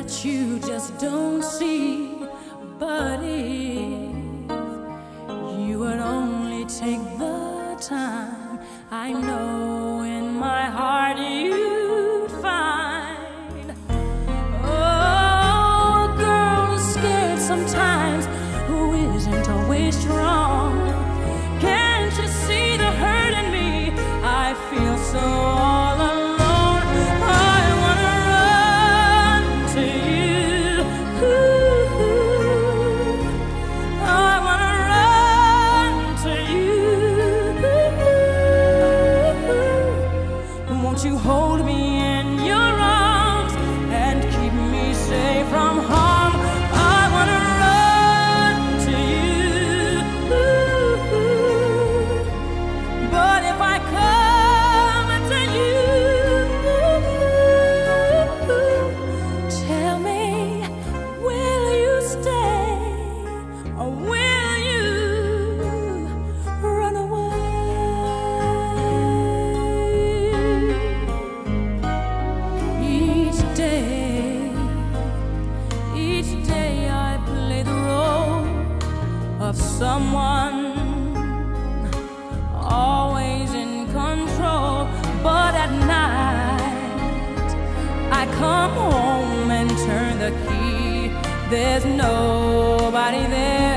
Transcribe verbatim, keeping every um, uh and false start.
that you just don't see. But if you would only take the time, I know in my heart you'd find. Oh, a girl who's scared sometimes, who isn't always strong. Can't you see the hurt in me? I feel so all alone. Won't you hold me in your arms and keep me safe from harm? I wanna run to you. But if I come to you, tell me, will you stay or will you run away? Of someone always in control, but at night I come home and turn the key. There's nobody there.